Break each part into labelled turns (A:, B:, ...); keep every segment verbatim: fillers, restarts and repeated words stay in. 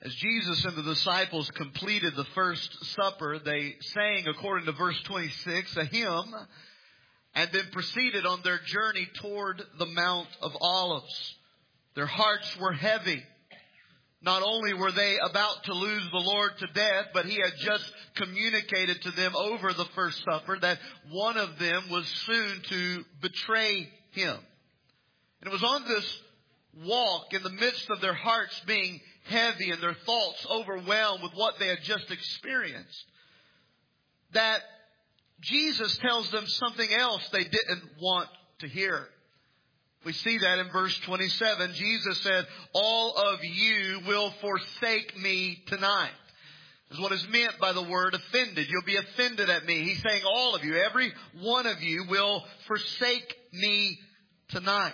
A: As Jesus and the disciples completed the first supper, they sang, according to verse twenty-six, a hymn, and then proceeded on their journey toward the Mount of Olives. Their hearts were heavy. Not only were they about to lose the Lord to death, but He had just communicated to them over the first supper that one of them was soon to betray Him. And it was on this walk, in the midst of their hearts being heavy and their thoughts overwhelmed with what they had just experienced, that Jesus tells them something else they didn't want to hear. We see that in verse twenty-seven. Jesus said, "All of you will forsake me tonight." Is what is meant by the word offended. You'll be offended at me. He's saying all of you, every one of you will forsake me tonight.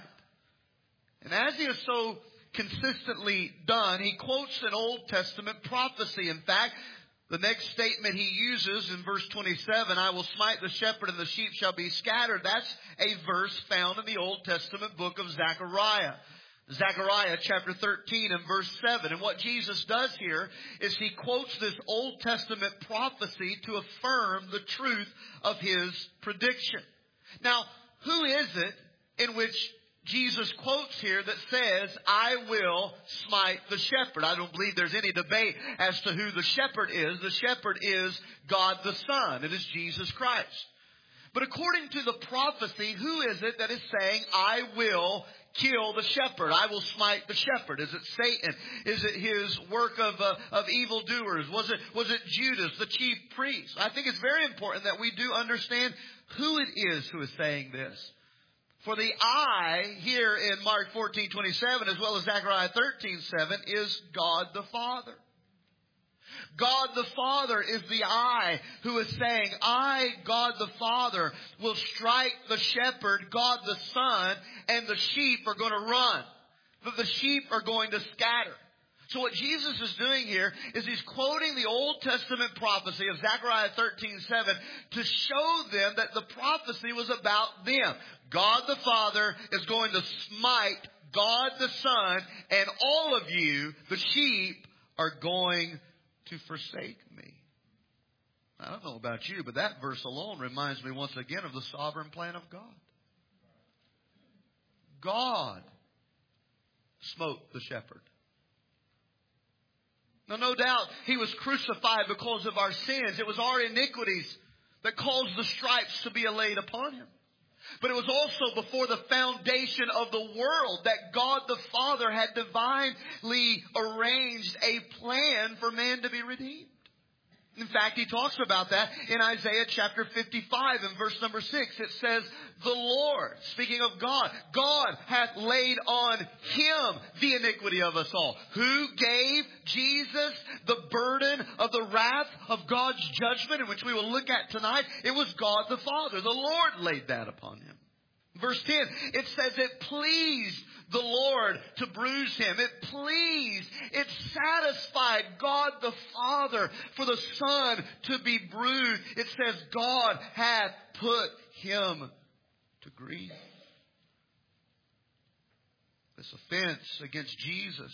A: And as He has so consistently done, He quotes an Old Testament prophecy. In fact, the next statement He uses in verse twenty-seven, "I will smite the shepherd and the sheep shall be scattered." That's a verse found in the Old Testament book of Zechariah. Zechariah chapter thirteen and verse seven. And what Jesus does here is He quotes this Old Testament prophecy to affirm the truth of His prediction. Now, who is it in which Jesus quotes here that says, "I will smite the shepherd"? I don't believe there's any debate as to who the shepherd is. The shepherd is God the Son. It is Jesus Christ. But according to the prophecy, who is it that is saying, "I will kill the shepherd. I will smite the shepherd"? Is it Satan? Is it his work of uh, of evildoers? Was it was it Judas, the chief priest? I think it's very important that we do understand who it is who is saying this. For the I here in Mark fourteen twenty-seven, as well as Zechariah thirteen seven, is God the Father. God the Father is the I who is saying, "I, God the Father, will strike the shepherd, God the Son, and the sheep are going to run. But the sheep are going to scatter." So what Jesus is doing here is He's quoting the Old Testament prophecy of Zechariah thirteen seven to show them that the prophecy was about them. God the Father is going to smite God the Son, and all of you, the sheep, are going to forsake me. I don't know about you, but that verse alone reminds me once again of the sovereign plan of God. God smote the shepherd. Now, no doubt He was crucified because of our sins. It was our iniquities that caused the stripes to be laid upon Him. But it was also before the foundation of the world that God the Father had divinely arranged a plan for man to be redeemed. In fact, He talks about that in Isaiah chapter fifty-five and verse number six. It says, "The Lord," speaking of God, "God hath laid on Him the iniquity of us all." Who gave Jesus the burden of the wrath of God's judgment, in which we will look at tonight? It was God the Father. The Lord laid that upon Him. Verse ten, it says it pleased the Lord to bruise Him. It pleased, it satisfied God the Father for the Son to be bruised. It says God hath put Him to grief. This offense against Jesus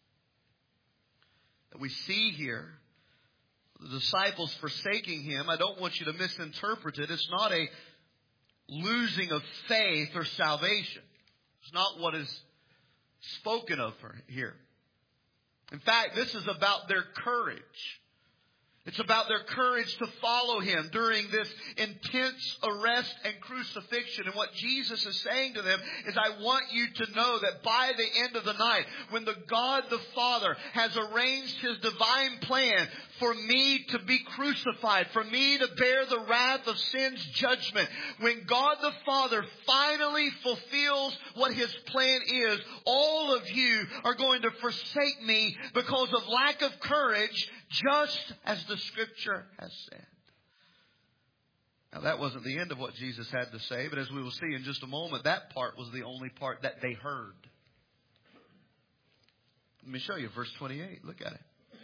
A: that we see here, the disciples forsaking Him, I don't want you to misinterpret it. It's not a losing of faith or salvation. It's not what is spoken of here. In fact, this is about their courage. It's about their courage to follow Him during this intense arrest and crucifixion. And what Jesus is saying to them is, I want you to know that by the end of the night, when the God the Father has arranged His divine plan for me to be crucified, for me to bear the wrath of sin's judgment, when God the Father finally fulfills what His plan is, all of you are going to forsake me because of lack of courage, just as the Scripture has said. Now, that wasn't the end of what Jesus had to say, but as we will see in just a moment, that part was the only part that they heard. Let me show you verse twenty-eight. Look at it.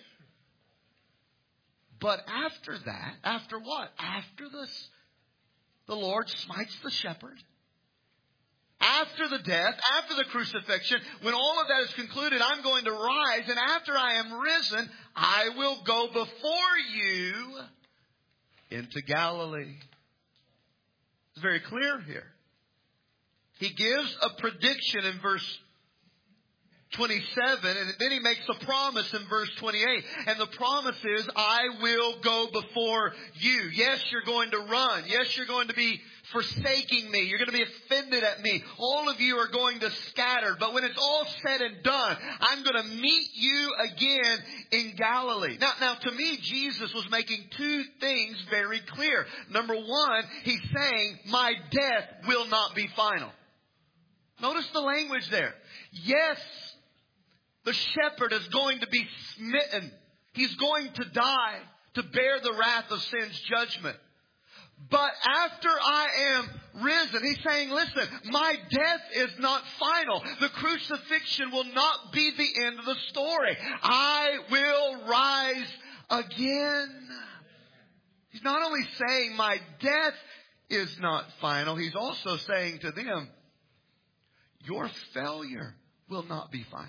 A: But after that, after what? After this, the Lord smites the shepherd. after the death, after the crucifixion, when all of that is concluded, I'm going to rise. And after I am risen, I will go before you into Galilee. It's very clear here. He gives a prediction in verse twenty-seven, and then he makes a promise in verse twenty-eight. And the promise is, I will go before you. Yes, you're going to run. Yes, you're going to be forsaking me. You're going to be offended at me. All of you are going to scatter. But when it's all said and done, I'm going to meet you again in Galilee. Now, now to me, Jesus was making two things very clear. Number one, he's saying, my death will not be final. Notice the language there. Yes, the shepherd is going to be smitten. He's going to die to bear the wrath of sin's judgment. But after I am risen, he's saying, listen, my death is not final. The crucifixion will not be the end of the story. I will rise again. He's not only saying my death is not final, he's also saying to them, your failure will not be final.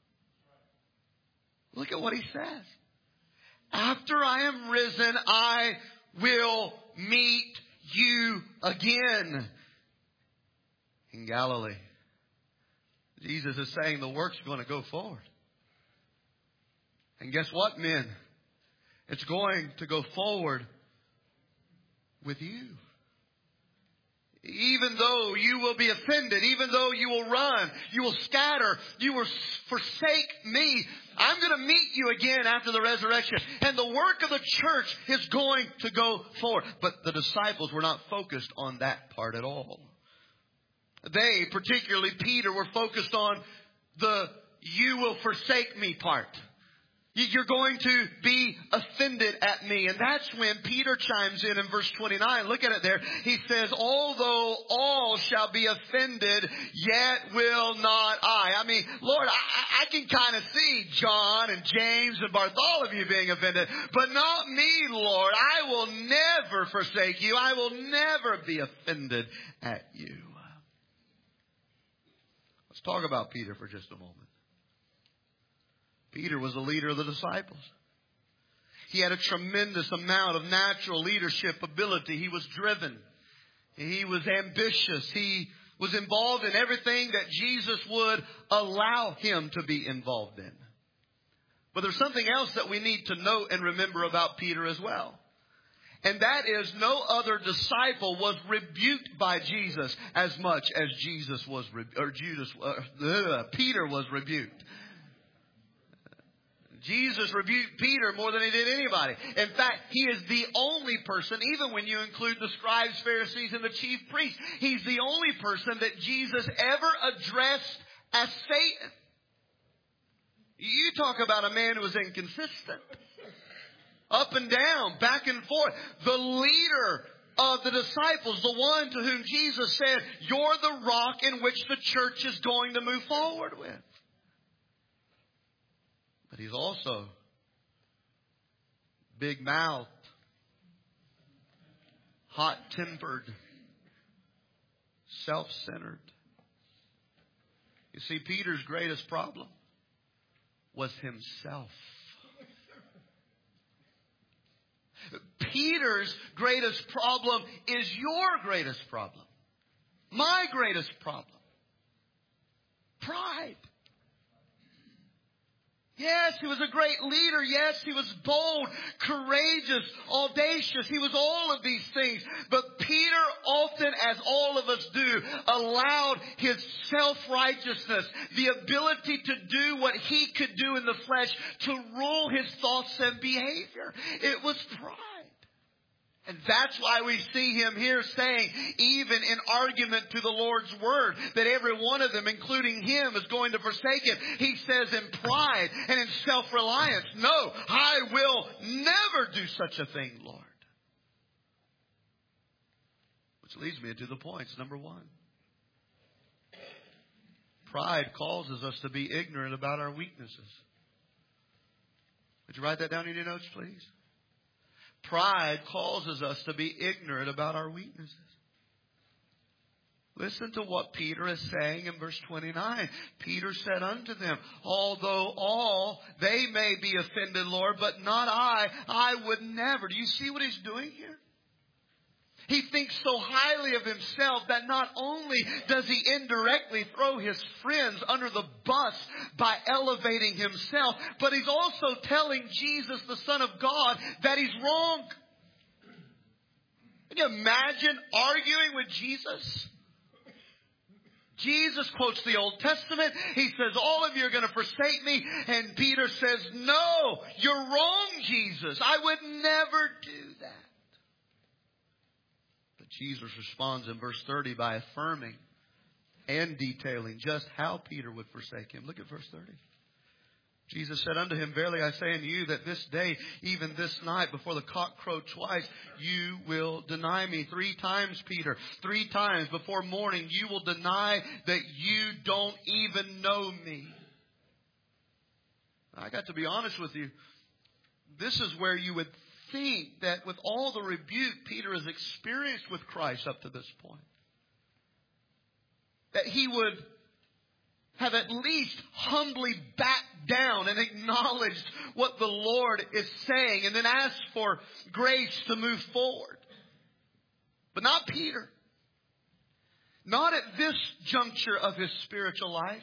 A: Look at what he says. After I am risen, I will meet you again in Galilee. Jesus is saying the work's going to go forward. And guess what, men? It's going to go forward with you. Even though you will be offended, even though you will run, you will scatter, you will forsake me, I'm going to meet you again after the resurrection. And the work of the church is going to go forward. But the disciples were not focused on that part at all. They, particularly Peter, were focused on the you will forsake me part. You're going to be offended at me. And that's when Peter chimes in in verse twenty-nine. Look at it there. He says, although all shall be offended, yet will not I. I mean, Lord, I, I can kind of see John and James and Bartholomew being offended. But not me, Lord. I will never forsake you. I will never be offended at you. Let's talk about Peter for just a moment. Peter was the leader of the disciples. He had a tremendous amount of natural leadership ability. He was driven. He was ambitious. He was involved in everything that Jesus would allow him to be involved in. But there's something else that we need to note and remember about Peter as well. And that is, no other disciple was rebuked by Jesus as much as Jesus was, or Judas, uh, Peter was rebuked. Jesus rebuked Peter more than he did anybody. In fact, he is the only person, even when you include the scribes, Pharisees, and the chief priests, he's the only person that Jesus ever addressed as Satan. You talk about a man who was inconsistent. Up and down, back and forth. The leader of the disciples, the one to whom Jesus said, you're the rock in which the church is going to move forward with. But he's also big-mouthed, hot-tempered, self-centered. You see, Peter's greatest problem was himself. Peter's greatest problem is your greatest problem. My greatest problem. Pride. Yes, he was a great leader. Yes, he was bold, courageous, audacious. He was all of these things. But Peter, often as all of us do, allowed his self-righteousness, the ability to do what he could do in the flesh, to rule his thoughts and behavior. It was pride. And that's why we see him here saying, even in argument to the Lord's word, that every one of them, including him, is going to forsake him. He says in pride and in self-reliance, no, I will never do such a thing, Lord. Which leads me to the points. Number one. Pride causes us to be ignorant about our weaknesses. Would you write that down in your notes, please? Pride causes us to be ignorant about our weaknesses. Listen to what Peter is saying in verse twenty-nine. Peter said unto them, although all they may be offended, Lord, but not I, I would never. Do you see what he's doing here? He thinks so highly of himself that not only does he indirectly throw his friends under the bus by elevating himself, but he's also telling Jesus, the Son of God, that he's wrong. Can you imagine arguing with Jesus? Jesus quotes the Old Testament. He says, all of you are going to forsake me. And Peter says, no, you're wrong, Jesus. I would never do that. But Jesus responds in verse thirty by affirming and detailing just how Peter would forsake him. Look at verse thirty. Jesus said unto him, verily I say unto you that this day, even this night, before the cock crow twice, you will deny me. Three times, Peter, three times before morning, you will deny that you don't even know me. I got to be honest with you. This is where you would think that with all the rebuke Peter has experienced with Christ up to this point, that he would have at least humbly backed down and acknowledged what the Lord is saying and then asked for grace to move forward. But not Peter. Not at this juncture of his spiritual life.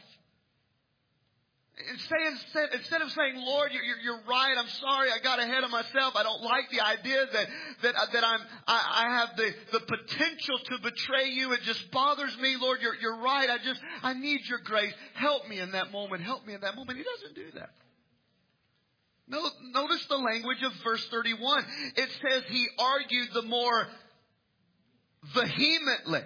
A: Instead, instead of saying, Lord, you're, you're right, I'm sorry, I got ahead of myself, I don't like the idea that that that I'm I, I have the, the potential to betray you, it just bothers me, Lord, you're you're right, I just I need your grace. Help me in that moment, help me in that moment. He doesn't do that. No, notice the language of verse thirty-one. It says he argued the more vehemently.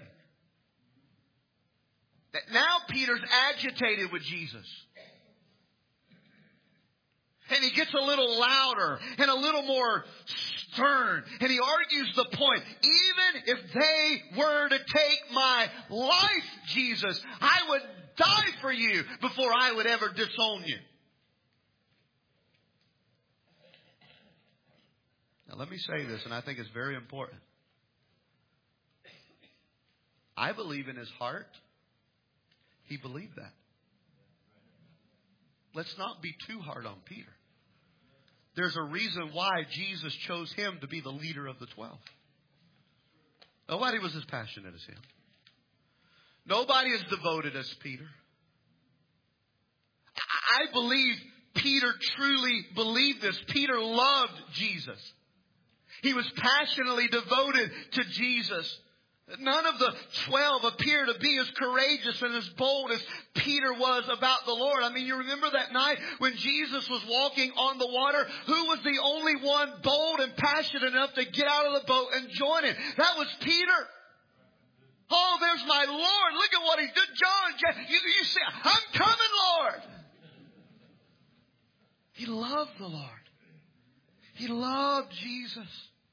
A: Now Peter's agitated with Jesus. And he gets a little louder and a little more stern. And he argues the point. Even if they were to take my life, Jesus, I would die for you before I would ever disown you. Now let me say this, and I think it's very important. I believe in his heart, he believed that. Let's not be too hard on Peter. There's a reason why Jesus chose him to be the leader of the twelve. Nobody was as passionate as him. Nobody as devoted as Peter. I believe Peter truly believed this. Peter loved Jesus. He was passionately devoted to Jesus. None of the twelve appear to be as courageous and as bold as Peter was about the Lord. I mean, you remember that night when Jesus was walking on the water? Who was the only one bold and passionate enough to get out of the boat and join him? That was Peter. Oh, there's my Lord. Look at what he did. John, you, you say, I'm coming, Lord. He loved the Lord. He loved Jesus.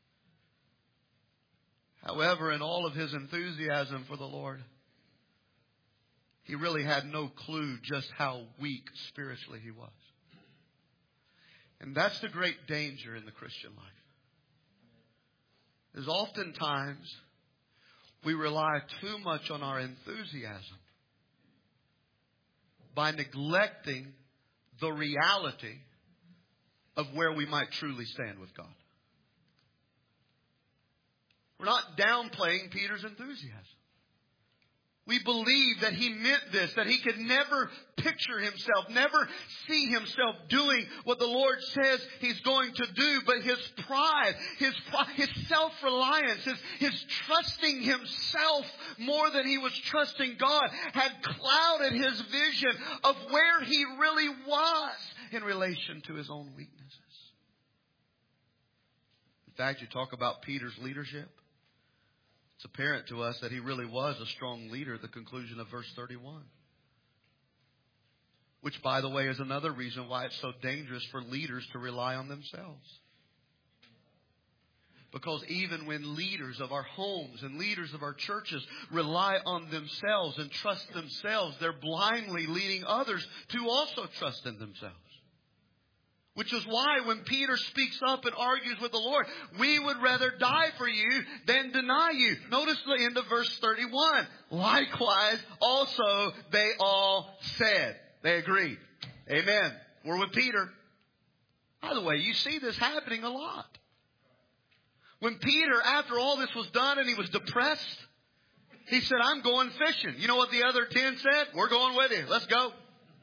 A: However, in all of his enthusiasm for the Lord, he really had no clue just how weak spiritually he was. And that's the great danger in the Christian life. Is oftentimes we rely too much on our enthusiasm by neglecting the reality of where we might truly stand with God. We're not downplaying Peter's enthusiasm. We believe that he meant this, that he could never picture himself, never see himself doing what the Lord says he's going to do. But his pride, his, his self-reliance, his, his trusting himself more than he was trusting God had clouded his vision of where he really was in relation to his own weaknesses. In fact, you talk about Peter's leadership. It's apparent to us that he really was a strong leader at the conclusion of verse thirty-one. Which, by the way, is another reason why it's so dangerous for leaders to rely on themselves. Because even when leaders of our homes and leaders of our churches rely on themselves and trust themselves, they're blindly leading others to also trust in themselves. Which is why when Peter speaks up and argues with the Lord, we would rather die for you than deny you. Notice the end of verse thirty-one. Likewise, also they all said. They agreed. Amen. We're with Peter. By the way, you see this happening a lot. When Peter, after all this was done and he was depressed, he said, I'm going fishing. You know what the other ten said? We're going with you. Let's go.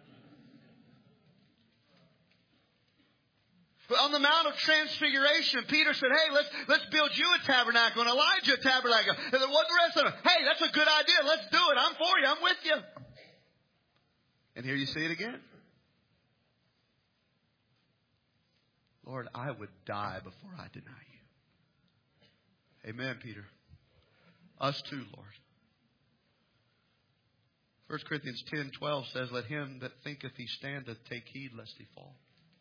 A: But on the Mount of Transfiguration, Peter said, hey, let's let's build you a tabernacle and Elijah a tabernacle. And then what the rest of them? Hey, that's a good idea. Let's do it. I'm for you. I'm with you. And here you see it again. Lord, I would die before I deny you. Amen, Peter. Us too, Lord. First Corinthians ten twelve says, let him that thinketh he standeth take heed lest he fall.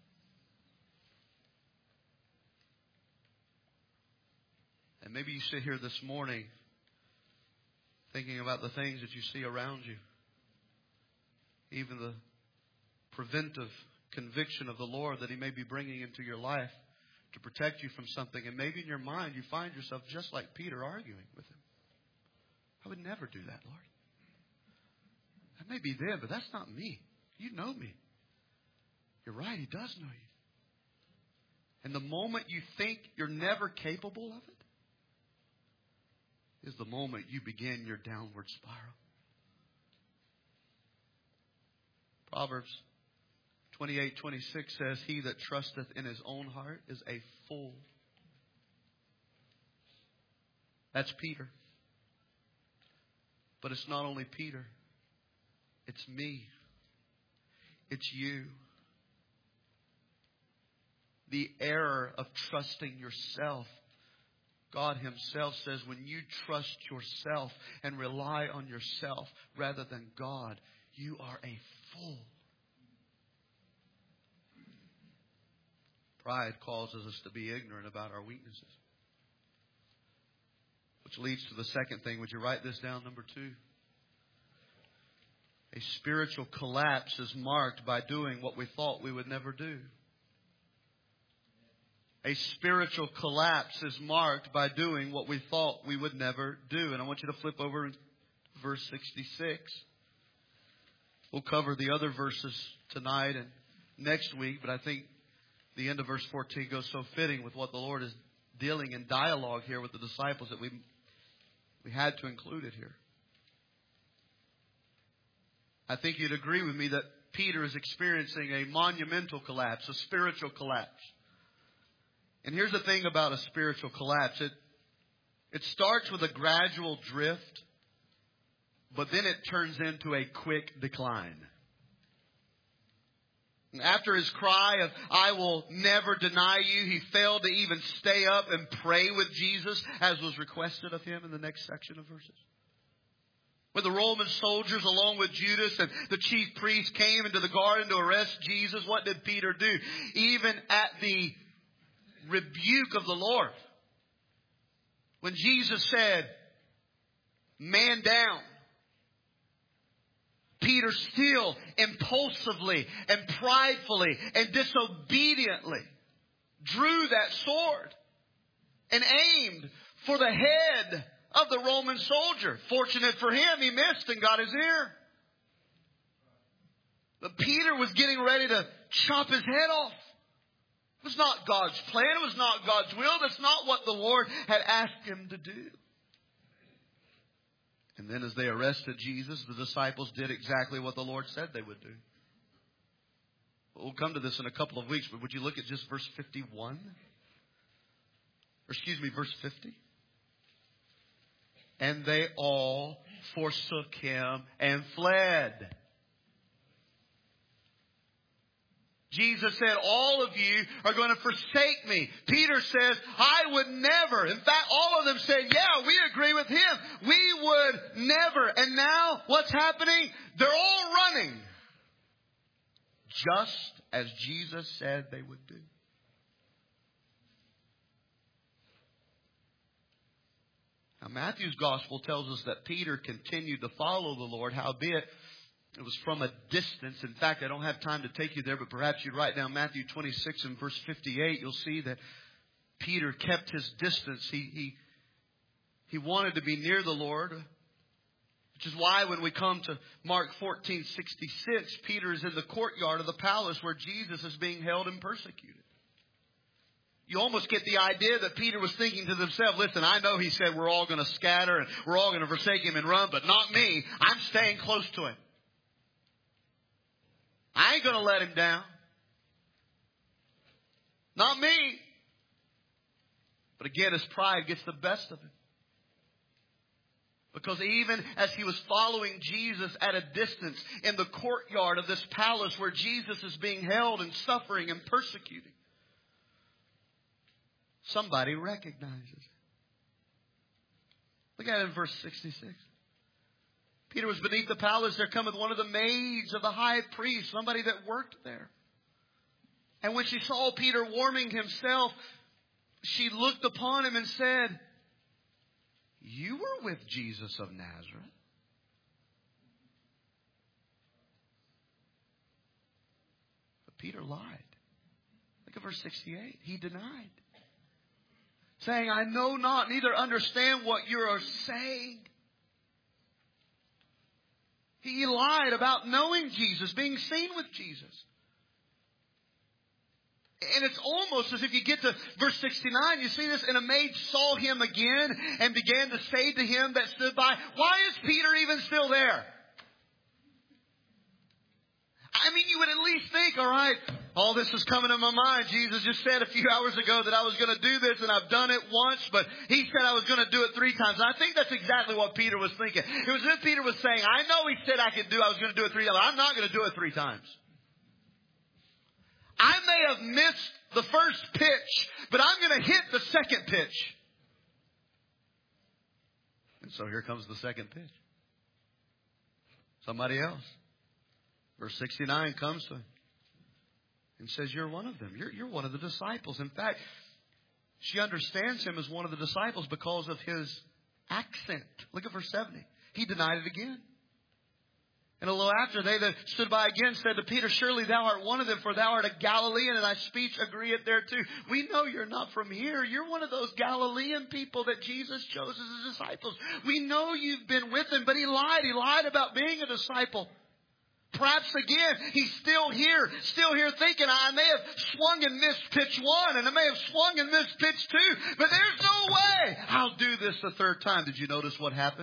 A: And maybe you sit here this morning thinking about the things that you see around you. Even the preventive conviction of the Lord that He may be bringing into your life to protect you from something. And maybe in your mind you find yourself just like Peter arguing with Him. I would never do that, Lord. That may be them, but that's not me. You know me. You're right, He does know you. And the moment you think you're never capable of it is the moment you begin your downward spiral. Proverbs twenty-eight twenty-six says, he that trusteth in his own heart is a fool. That's Peter. But it's not only Peter. It's me. It's you. The error of trusting yourself. God Himself says when you trust yourself and rely on yourself rather than God, you are a fool. Pride causes us to be ignorant about our weaknesses. Which leads to the second thing. Would you write this down? Number two. A spiritual collapse is marked by doing what we thought we would never do. A spiritual collapse is marked by doing what we thought we would never do. And I want you to flip over to verse sixty-six. We'll cover the other verses tonight and next week, but I think the end of verse fourteen goes so fitting with what the Lord is dealing in dialogue here with the disciples that we, we had to include it here. I think you'd agree with me that Peter is experiencing a monumental collapse, a spiritual collapse. And here's the thing about a spiritual collapse. It, it starts with a gradual drift, but then it turns into a quick decline. And after his cry of, I will never deny you, he failed to even stay up and pray with Jesus as was requested of him in the next section of verses. When the Roman soldiers, along with Judas and the chief priests, came into the garden to arrest Jesus, what did Peter do? Even at the rebuke of the Lord, when Jesus said, man down, Peter still impulsively and pridefully and disobediently drew that sword and aimed for the head of the Roman soldier. Fortunate for him, he missed and got his ear. But Peter was getting ready to chop his head off. It was not God's plan. It was not God's will. That's not what the Lord had asked him to do. And then as they arrested Jesus, the disciples did exactly what the Lord said they would do. We'll come to this in a couple of weeks, but would you look at just verse fifty-one? Or excuse me, verse fifty. And they all forsook him and fled. Jesus said, all of you are going to forsake me. Peter says, I would never. In fact, all of them said, yeah, we agree with him. We would never. And now what's happening? They're all running. Just as Jesus said they would do. Now, Matthew's gospel tells us that Peter continued to follow the Lord, howbeit It was from a distance. In fact, I don't have time to take you there, but perhaps you'd write down Matthew twenty-six and verse fifty-eight. You'll see that Peter kept his distance. He, he, he wanted to be near the Lord, which is why when we come to Mark fourteen sixty-six, Peter is in the courtyard of the palace where Jesus is being held and persecuted. You almost get the idea that Peter was thinking to himself, listen, I know he said we're all going to scatter and we're all going to forsake him and run, but not me. I'm staying close to him. I ain't going to let him down. Not me. But again, his pride gets the best of him. Because even as he was following Jesus at a distance in the courtyard of this palace where Jesus is being held and suffering and persecuted, somebody recognizes. Look at it in verse sixty-six. Peter was beneath the palace. There cometh one of the maids of the high priest, somebody that worked there. And when she saw Peter warming himself, she looked upon him and said, you were with Jesus of Nazareth. But Peter lied. Look at verse sixty-eight. He denied, saying, I know not, neither understand what you are saying. He lied about knowing Jesus, being seen with Jesus. And it's almost as if you get to verse sixty-nine, you see this, and a maid saw him again and began to say to him that stood by, why is Peter even still there? I mean, you would at least think, all right, all this is coming to my mind. Jesus just said a few hours ago that I was going to do this, and I've done it once, but he said I was going to do it three times. And I think that's exactly what Peter was thinking. It was as if Peter was saying, I know he said I could do, I was going to do it three times. I'm not going to do it three times. I may have missed the first pitch, but I'm going to hit the second pitch. And so here comes the second pitch. Somebody else. Verse sixty-nine comes to him and says, you're one of them. You're, you're one of the disciples. In fact, she understands him as one of the disciples because of his accent. Look at verse seventy. He denied it again. And a little after, they that stood by again said to Peter, surely thou art one of them, for thou art a Galilean, and thy speech agreeth thereto. We know you're not from here. You're one of those Galilean people that Jesus chose as his disciples. We know you've been with him, but he lied. He lied about being a disciple. Perhaps again, he's still here, still here thinking, I may have swung and missed pitch one, and I may have swung and missed pitch two, but there's no way I'll do this the third time. Did you notice what happened?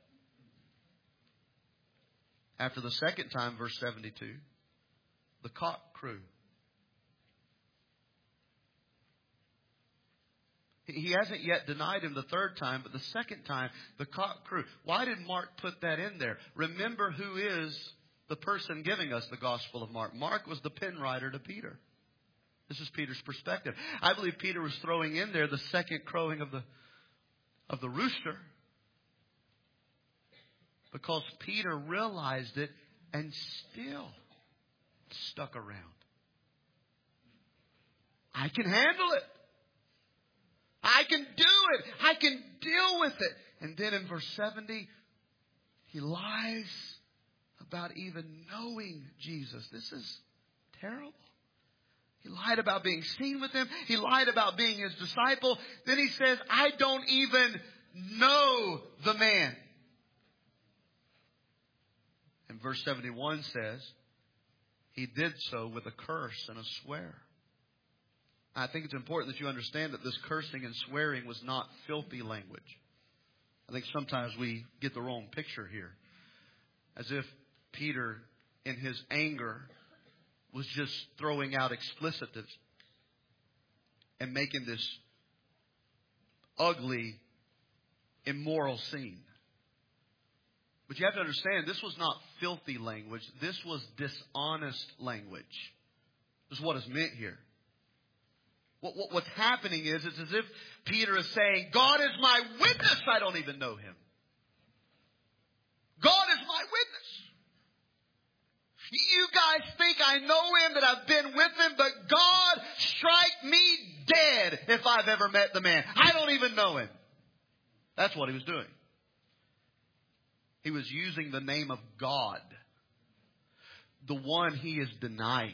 A: After the second time, verse seventy-two, the cock crew. He hasn't yet denied him the third time, but the second time, the cock crew. Why did Mark put that in there? Remember who is the person giving us the Gospel of Mark. Mark was the pen writer to Peter. This is Peter's perspective. I believe Peter was throwing in there the second crowing of the, of the rooster, because Peter realized it and still stuck around. I can handle it. I can do it. I can deal with it. And then in verse seventy, he lies about even knowing Jesus. This is terrible. He lied about being seen with him. He lied about being his disciple. Then he says, I don't even know the man. And verse seventy-one says, he did so with a curse and a swear. I think it's important that you understand that this cursing and swearing was not filthy language. I think sometimes we get the wrong picture here. As if Peter, in his anger, was just throwing out explicitives and making this ugly, immoral scene. But you have to understand, this was not filthy language. This was dishonest language. This is what is meant here. What, what, what's happening is, it's as if Peter is saying, God is my witness, I don't even know him. God is my witness. You guys think I know him, that I've been with him, but God strike me dead if I've ever met the man. I don't even know him. That's what he was doing. He was using the name of God the one he is denying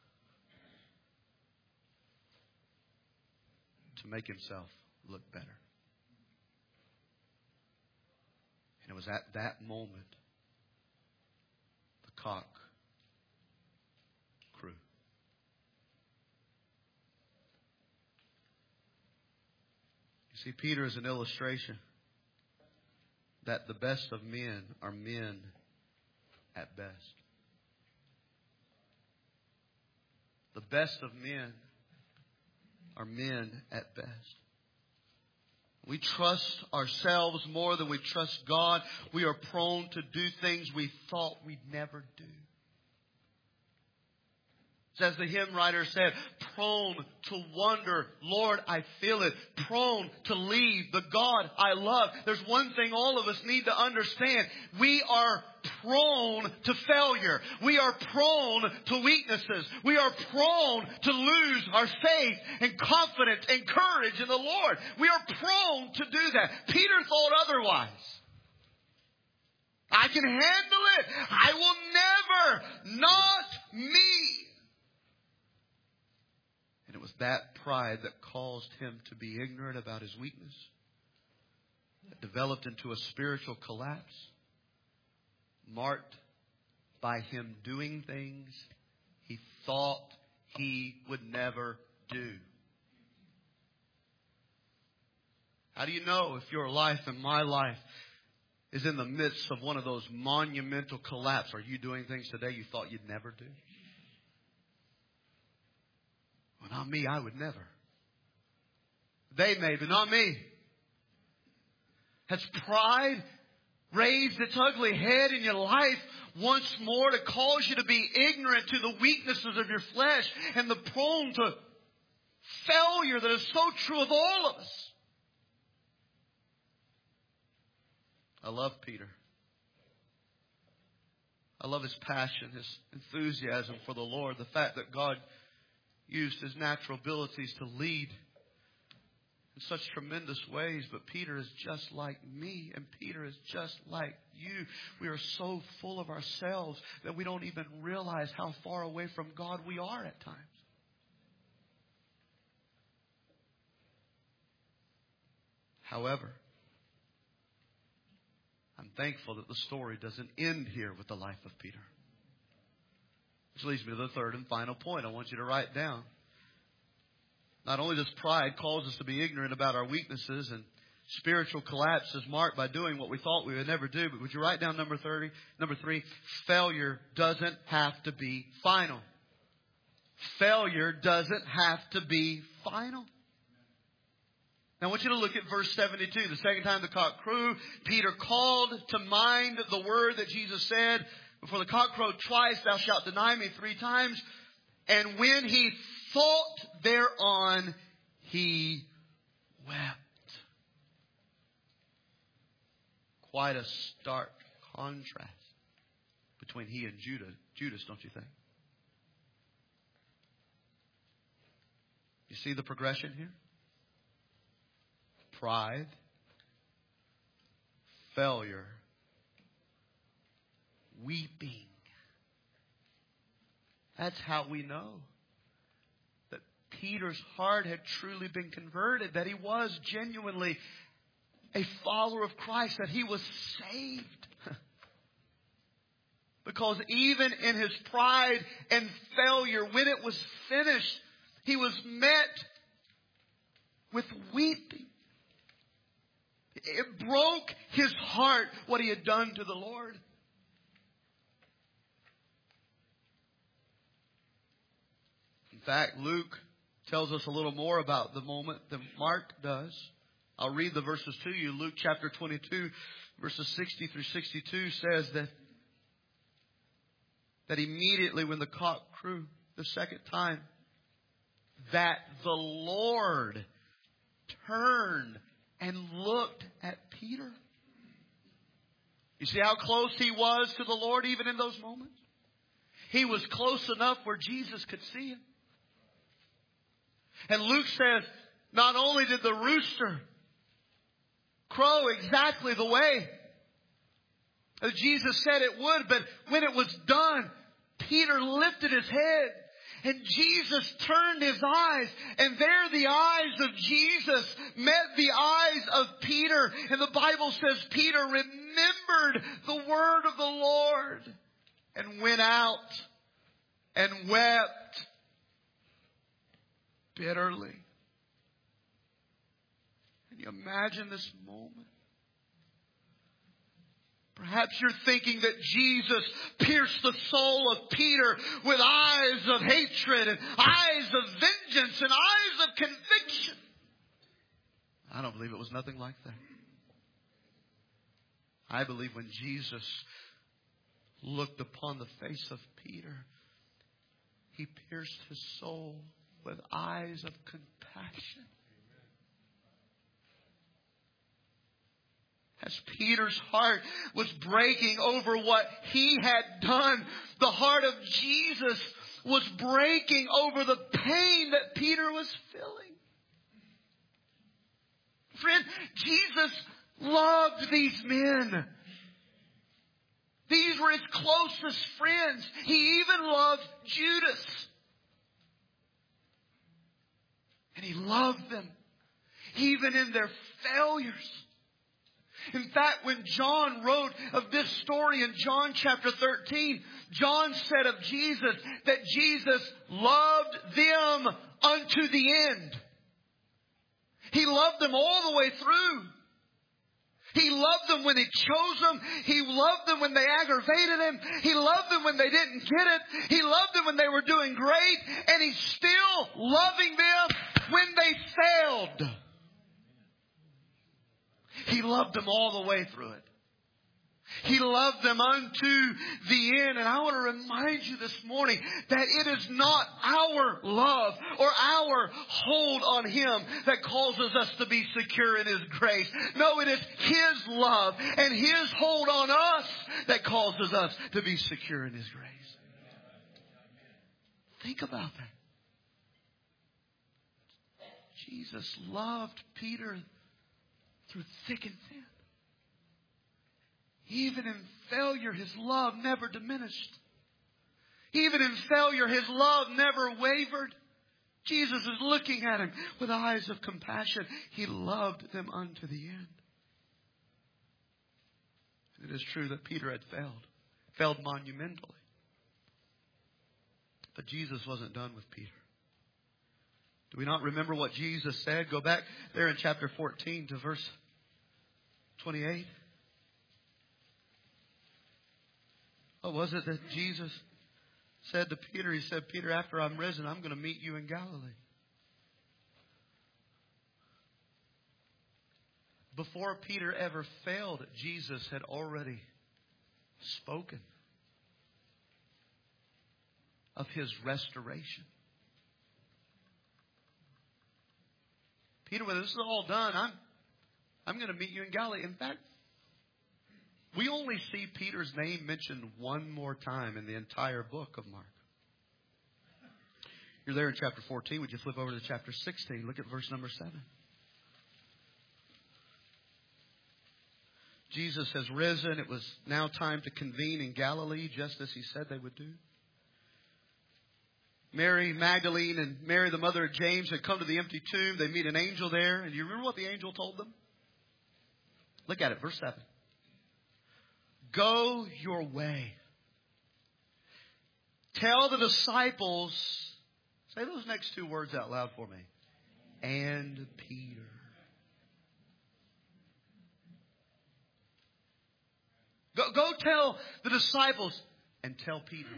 A: to make himself look better. And it was at that moment the cock crew. You see, Peter is an illustration that the best of men are men at best. The best of men are men at best. We trust ourselves more than we trust God. We are prone to do things we thought we'd never do. As the hymn writer said, prone to wonder, Lord, I feel it. Prone to leave the God I love. There's one thing all of us need to understand. We are prone to failure. We are prone to weaknesses. We are prone to lose our faith and confidence and courage in the Lord. We are prone to do that. Peter thought otherwise. I can handle it. I will never. Not me. And it was that pride that caused him to be ignorant about his weakness. It developed into a spiritual collapse, marked by him doing things he thought he would never do. How do you know if your life and my life is in the midst of one of those monumental collapses? Are you doing things today you thought you'd never do? Well, not me, I would never. They may, but not me. Has pride raised its ugly head in your life once more to cause you to be ignorant to the weaknesses of your flesh and the prone to failure that is so true of all of us? I love Peter. I love his passion, his enthusiasm for the Lord, the fact that God used his natural abilities to lead in such tremendous ways. But Peter is just like me, and Peter is just like you. We are so full of ourselves that we don't even realize how far away from God we are at times. However, I'm thankful that the story doesn't end here with the life of Peter. Which leads me to the third and final point I want you to write down. Not only does pride cause us to be ignorant about our weaknesses, and spiritual collapse is marked by doing what we thought we would never do, but would you write down number thirty? Number three, failure doesn't have to be final. Failure doesn't have to be final. Now I want you to look at verse seventy-two. The second time the cock crew, Peter called to mind the word that Jesus said, before the cock crowed twice, thou shalt deny me three times. And when he thought thereon, he wept. Quite a stark contrast between he and Judah, Judas, don't you think? You see the progression here? Pride, failure, weeping. That's how we know that Peter's heart had truly been converted, that he was genuinely a follower of Christ, that he was saved. Because even in his pride and failure, when it was finished, he was met with weeping. It broke his heart what he had done to the Lord. In fact, Luke tells us a little more about the moment than Mark does. I'll read the verses to you. Luke chapter twenty-two, verses sixty through sixty-two says that, that immediately when the cock crew the second time, that the Lord turned and looked at Peter. You see how close he was to the Lord even in those moments? He was close enough where Jesus could see him. And Luke says, not only did the rooster crow exactly the way that Jesus said it would, but when it was done, Peter lifted his head. And Jesus turned his eyes, and there the eyes of Jesus met the eyes of Peter. And the Bible says Peter remembered the word of the Lord and went out and wept bitterly. Can you imagine this moment? Perhaps you're thinking that Jesus pierced the soul of Peter with eyes of hatred and eyes of vengeance and eyes of conviction. I don't believe it was nothing like that. I believe when Jesus looked upon the face of Peter, He pierced his soul with eyes of compassion. As Peter's heart was breaking over what he had done, the heart of Jesus was breaking over the pain that Peter was feeling. Friend, Jesus loved these men. These were his closest friends. He even loved Judas. And he loved them even in their failures. In fact, when John wrote of this story in John chapter thirteen, John said of Jesus that Jesus loved them unto the end. He loved them all the way through. He loved them when He chose them. He loved them when they aggravated Him. He loved them when they didn't get it. He loved them when they were doing great. And He's still loving them when they failed. He loved them all the way through it. He loved them unto the end. And I want to remind you this morning that it is not our love or our hold on Him that causes us to be secure in His grace. No, it is His love and His hold on us that causes us to be secure in His grace. Think about that. Jesus loved Peter through thick and thin. Even in failure, His love never diminished. Even in failure, His love never wavered. Jesus is looking at him with eyes of compassion. He loved them unto the end. It is true that Peter had failed. Failed monumentally. But Jesus wasn't done with Peter. Do we not remember what Jesus said? Go back there in chapter fourteen to verse twenty-eight. What was it that Jesus said to Peter? He said, Peter, after I'm risen, I'm going to meet you in Galilee. Before Peter ever failed, Jesus had already spoken of His restoration. Peter, when this is all done, I'm, I'm going to meet you in Galilee. In fact, we only see Peter's name mentioned one more time in the entire book of Mark. You're there in chapter fourteen. Would you flip over to chapter sixteen? Look at verse number seven. Jesus has risen. It was now time to convene in Galilee, just as He said they would do. Mary Magdalene and Mary, the mother of James, had come to the empty tomb. They meet an angel there. And do you remember what the angel told them? Look at it, verse seven. Go your way. Tell the disciples, say those next two words out loud for me. And Peter. Go, go tell the disciples and tell Peter.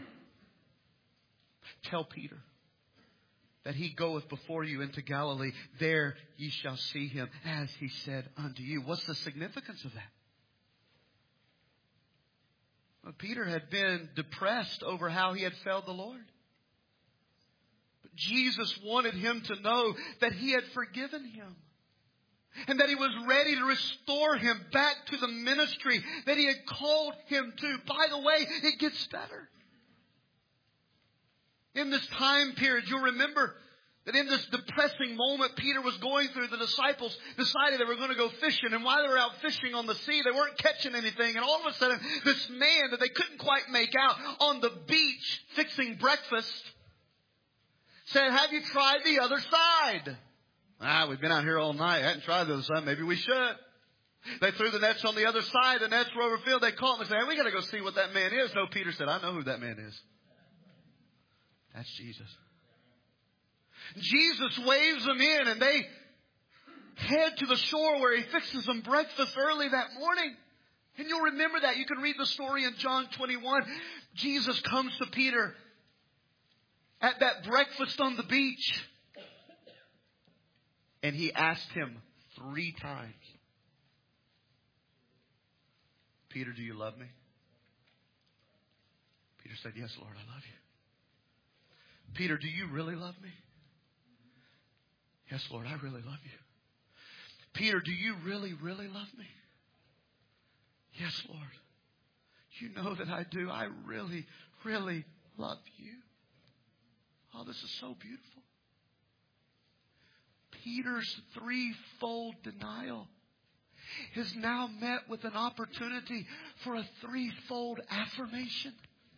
A: Tell Peter that he goeth before you into Galilee. There ye shall see him as he said unto you. What's the significance of that? Well, Peter had been depressed over how he had failed the Lord. But Jesus wanted him to know that He had forgiven him. And that He was ready to restore him back to the ministry that He had called him to. By the way, it gets better. In this time period, you'll remember That in this depressing moment Peter was going through, the disciples decided they were going to go fishing. And while they were out fishing on the sea, they weren't catching anything. And all of a sudden, this man that they couldn't quite make out on the beach fixing breakfast said, "Have you tried the other side?" "Ah, we've been out here all night. I hadn't tried the other side. Maybe we should." They threw the nets on the other side. The nets were overfilled. They caught him and said, "Hey, we got to go see what that man is." No, Peter said, "I know who that man is. That's Jesus." Jesus waves them in, and they head to the shore where he fixes them breakfast early that morning. And you'll remember that. You can read the story in John twenty-one. Jesus comes to Peter at that breakfast on the beach. And he asked him three times, "Peter, do you love me?" Peter said, "Yes, Lord, I love you." "Peter, do you really love me?" "Yes, Lord, I really love you." "Peter, do you really, really love me?" "Yes, Lord. You know that I do. I really, really love you." Oh, this is so beautiful. Peter's threefold denial is now met with an opportunity for a threefold affirmation.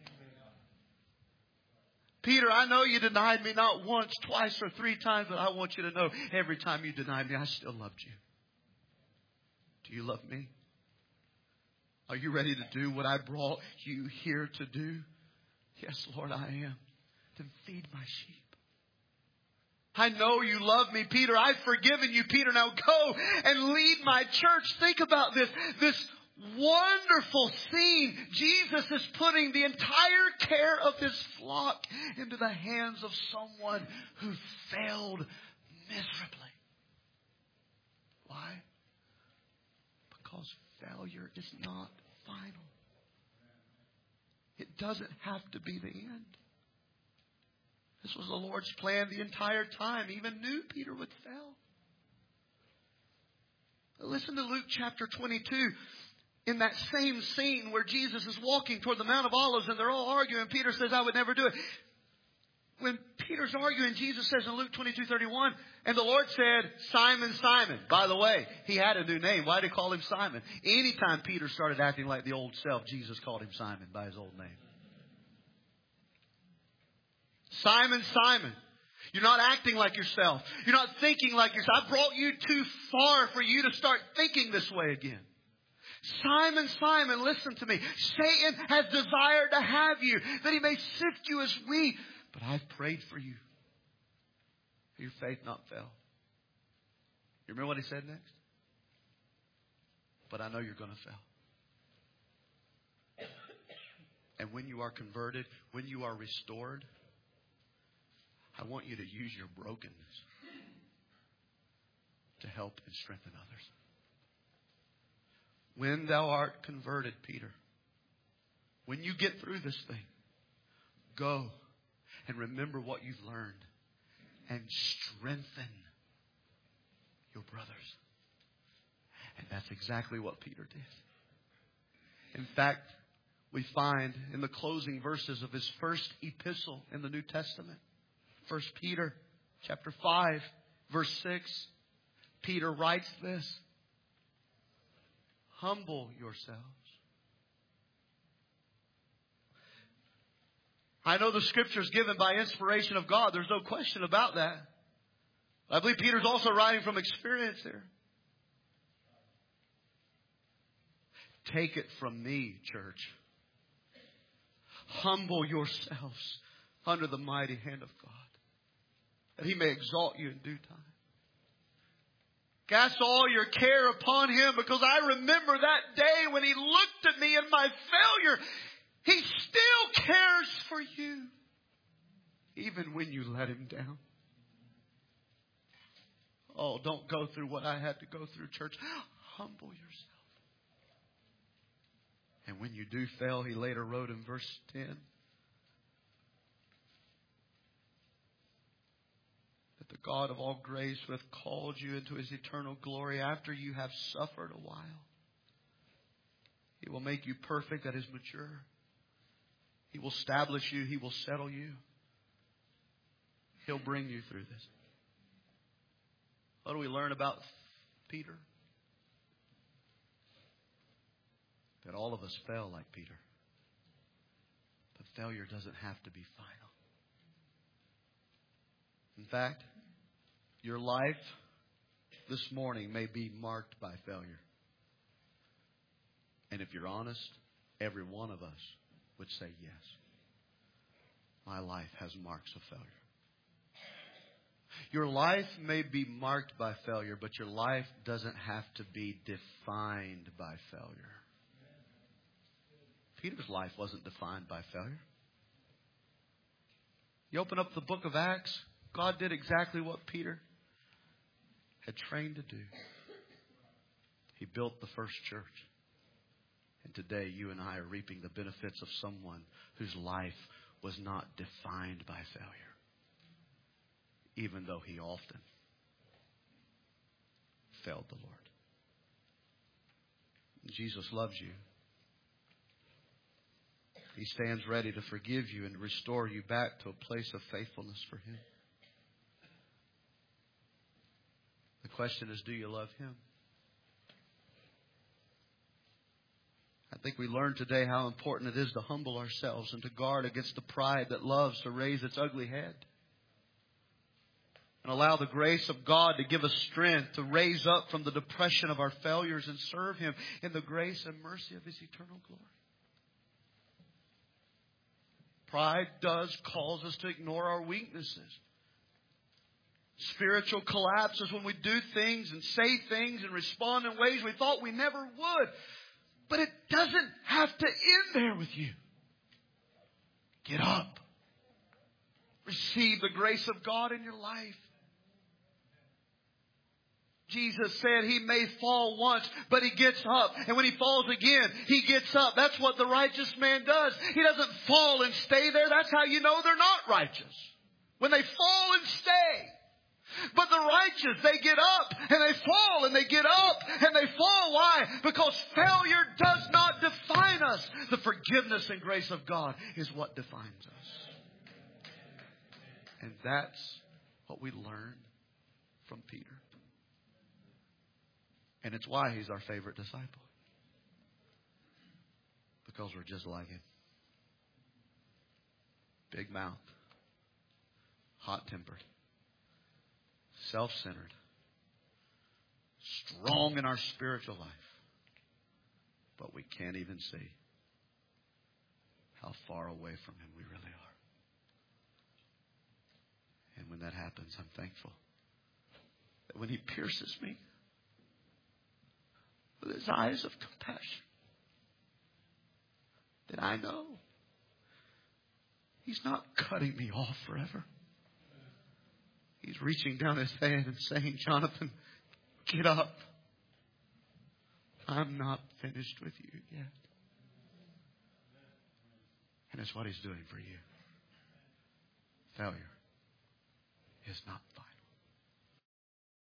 A: "Peter, I know you denied me not once, twice, or three times, but I want you to know every time you denied me, I still loved you. Do you love me? Are you ready to do what I brought you here to do?" "Yes, Lord, I am." "Then feed my sheep." "I know you love me, Peter. I've forgiven you, Peter. Now go and lead my church." Think about this. This wonderful scene. Jesus is putting the entire care of his flock into the hands of someone who failed miserably. Why? Because failure is not final. It doesn't have to be the end. This was the Lord's plan the entire time. He even knew Peter would fail. Listen to Luke chapter twenty-two. In that same scene where Jesus is walking toward the Mount of Olives and they're all arguing, Peter says, "I would never do it." When Peter's arguing, Jesus says in Luke twenty-two thirty-one, and the Lord said, "Simon, Simon." By the way, he had a new name. Why did he call him Simon? Anytime Peter started acting like the old self, Jesus called him Simon by his old name. "Simon, Simon, you're not acting like yourself. You're not thinking like yourself. I brought you too far for you to start thinking this way again. Simon, Simon, listen to me. Satan has desired to have you, that he may sift you as wheat. But I've prayed for you, for your faith not fail." You remember what he said next? "But I know you're going to fail. And when you are converted, when you are restored, I want you to use your brokenness to help and strengthen others. When thou art converted, Peter, when you get through this thing, go and remember what you've learned and strengthen your brothers." And that's exactly what Peter did. In fact, we find in the closing verses of his first epistle in the New Testament, First Peter chapter five, verse six, Peter writes this: "Humble yourselves." I know the Scripture is given by inspiration of God. There's no question about that. I believe Peter's also writing from experience here. Take it from me, church. Humble yourselves under the mighty hand of God, that he may exalt you in due time. Cast all your care upon him, because I remember that day when he looked at me in my failure. He still cares for you, even when you let him down. Oh, don't go through what I had to go through, church. Humble yourself. And when you do fail, he later wrote in verse ten, that the God of all grace who hath called you into his eternal glory, after you have suffered a while, he will make you perfect, that is, mature. He will establish you. He will settle you. He'll bring you through this. What do we learn about Peter? That all of us fell like Peter. But failure doesn't have to be final. In fact, your life this morning may be marked by failure. And if you're honest, every one of us would say yes. My life has marks of failure. Your life may be marked by failure, but your life doesn't have to be defined by failure. Peter's life wasn't defined by failure. You open up the book of Acts, God did exactly what Peter had trained to do. He built the first church. And today you and I are reaping the benefits of someone whose life was not defined by failure, even though he often failed the Lord. Jesus loves you. He stands ready to forgive you and restore you back to a place of faithfulness for Him. The question is, do you love Him? I think we learned today how important it is to humble ourselves and to guard against the pride that loves to raise its ugly head. And allow the grace of God to give us strength to raise up from the depression of our failures and serve Him in the grace and mercy of His eternal glory. Pride does cause us to ignore our weaknesses. Spiritual collapse is when we do things and say things and respond in ways we thought we never would. But it doesn't have to end there with you. Get up. Receive the grace of God in your life. Jesus said He may fall once, but He gets up. And when he falls again, He gets up. That's what the righteous man does. He doesn't fall and stay there. That's how you know they're not righteous. When they fall and stay. But the righteous, they get up and they fall and they get up and they fall. Why? Because failure does not define us. The forgiveness and grace of God is what defines us. And that's what we learned from Peter. And it's why he's our favorite disciple. Because we're just like him. Big mouth. Hot-tempered. Self-centered. Strong in our spiritual life. But we can't even see how far away from Him we really are. And when that happens, I'm thankful that when He pierces me with His eyes of compassion, that I know He's not cutting me off forever. He's reaching down His hand and saying, Jonathan, get up. I'm not finished with you yet. And it's what He's doing for you. Failure is not final.